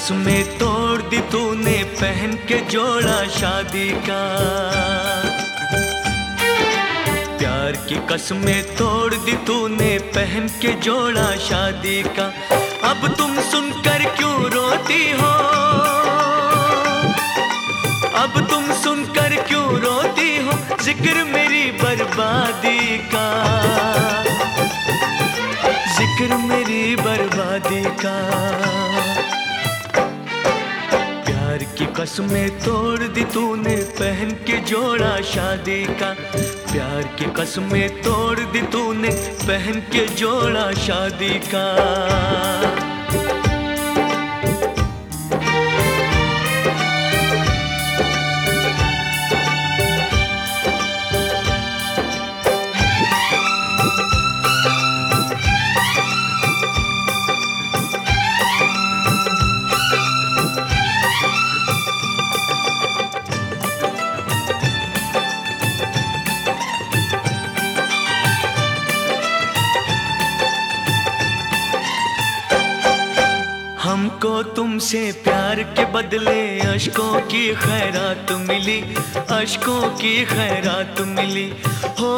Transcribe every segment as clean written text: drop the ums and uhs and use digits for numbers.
कसमें तोड़ दी तूने पहन के जोड़ा शादी का। प्यार की कसमें तोड़ दी तूने पहन के जोड़ा शादी का। अब तुम सुनकर क्यों रोती हो, अब तुम सुनकर क्यों रोती हो जिक्र मेरी बर्बादी का, जिक्र मेरी बर्बादी का। प्यार की कसमें तोड़ दी तूने पहन के जोड़ा शादी का। प्यार की कसमें तोड़ दी तूने पहन के जोड़ा शादी का। हमको तुमसे प्यार के बदले अश्कों की खैरात मिली, अश्कों की खैरात मिली हो।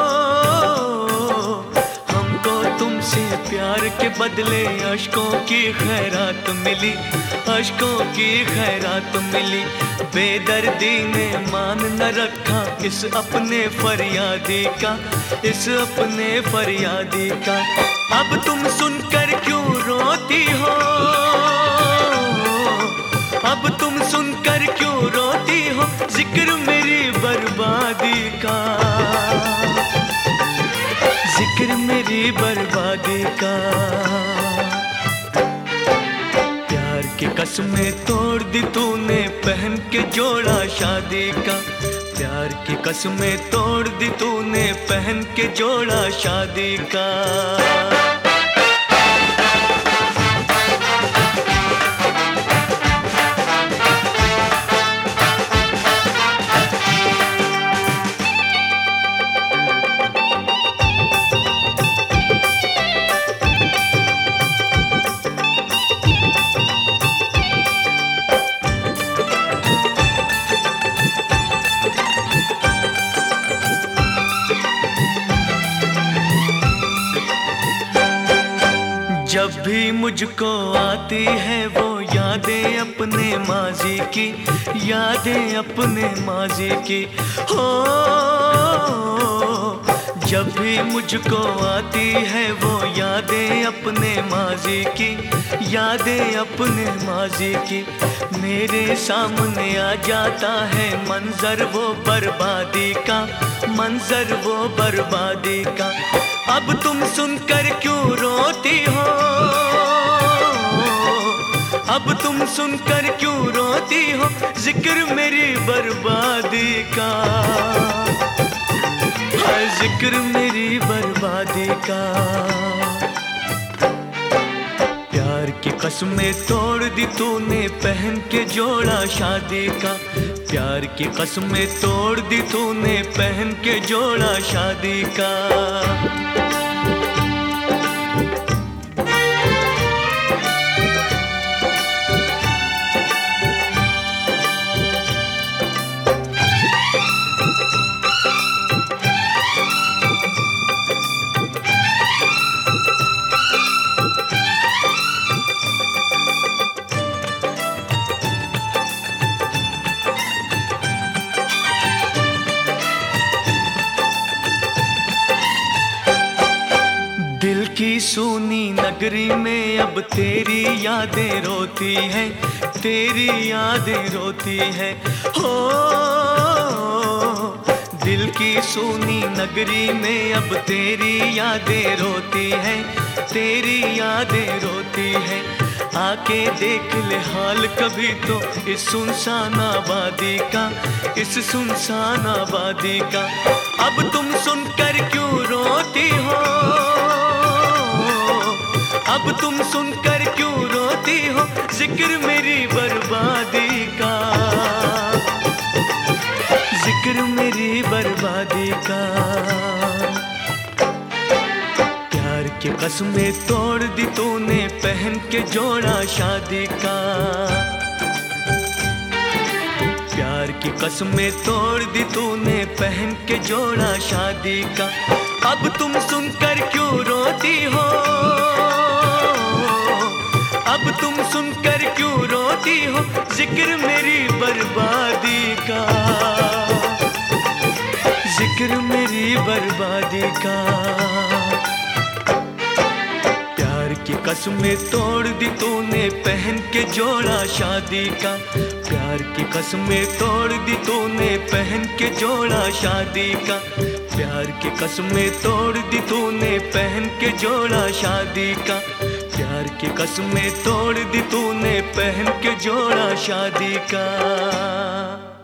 हमको तुमसे प्यार के बदले अश्कों की खैरात मिली, अश्कों की खैरात मिली। बेदर्दी ने मान न रखा इस अपने फरियादी का, इस अपने फरियादी का। अब तुम सुनकर क्यों रोती हो, अब तुम सुनकर क्यों रोती हो जिक्र मेरी बर्बादी का, जिक्र मेरी बर्बादी का। प्यार की कसमें तोड़ दी तूने पहन के जोड़ा शादी का। प्यार की कसमें तोड़ दी तूने पहन के जोड़ा शादी का। जब भी मुझको आती है वो यादें अपने माजी की, यादें अपने माजी की हो। जब भी मुझको आती है वो यादें अपने माजी की, यादें अपने माजी की। मेरे सामने आ जाता है मंजर वो बर्बादी का, मंजर वो बर्बादी का। अब तुम सुनकर क्यों रोती हो, अब तुम सुनकर क्यों रोती हो जिक्र मेरी बर्बादी का, हाय जिक्र मेरी बर्बादी का। प्यार की कसमें तोड़ दी तूने पहन के जोड़ा शादी का। प्यार की कसमें तोड़ दी तूने पहन के जोड़ा शादी का। दिल की सूनी नगरी में अब तेरी यादें रोती हैं, तेरी यादें रोती हैं हो। दिल की सूनी नगरी में अब तेरी यादें रोती हैं, तेरी यादें रोती हैं। आके देख ले हाल कभी तो इस सुनसान आबादी का, इस सुनसान आबादी का। अब तुम सुनकर क्यों रोती हो, अब तुम सुनकर क्यों रोती हो जिक्र मेरी बर्बादी का, जिक्र मेरी बर्बादी का। प्यार की कसमें तोड़ दी तूने पहन के जोड़ा शादी का। प्यार की कसमें तोड़ दी तूने पहन के जोड़ा शादी का। अब तुम सुनकर क्यों रोती हो, अब तुम सुनकर क्यों रोती हो, जिक्र मेरी बर्बादी का, जिक्र मेरी बर्बादी का। प्यार की कसमें तोड़ दी तूने पहन के जोड़ा शादी का। प्यार की कसमें तोड़ दी तूने पहन के जोड़ा शादी का। प्यार की कसमें तोड़ दी तूने पहन के जोड़ा शादी का। प्यार की कसमें तोड़ दी तूने पहन के जोड़ा शादी का।